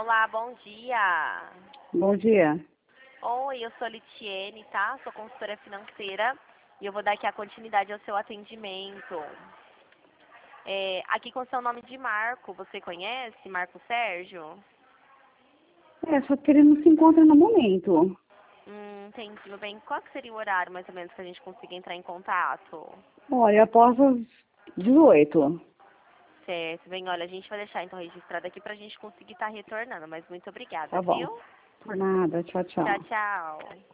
Olá, bom dia. Bom dia. Oi, eu sou Litiene, tá? Sou consultora financeira e eu vou dar aqui a continuidade ao seu atendimento. Aqui com seu nome de Marco, você conhece Marco Sérgio? Só que ele não se encontra no momento. Entendi. Meu bem, qual que seria o horário mais ou menos que a gente consiga entrar em contato? Olha, após as 18. Certo, bem, olha, a gente vai deixar então registrado aqui pra gente conseguir estar retornando, mas muito obrigada, Tá bom. viu? Por nada. Tchau, Tchau, tchau. tchau.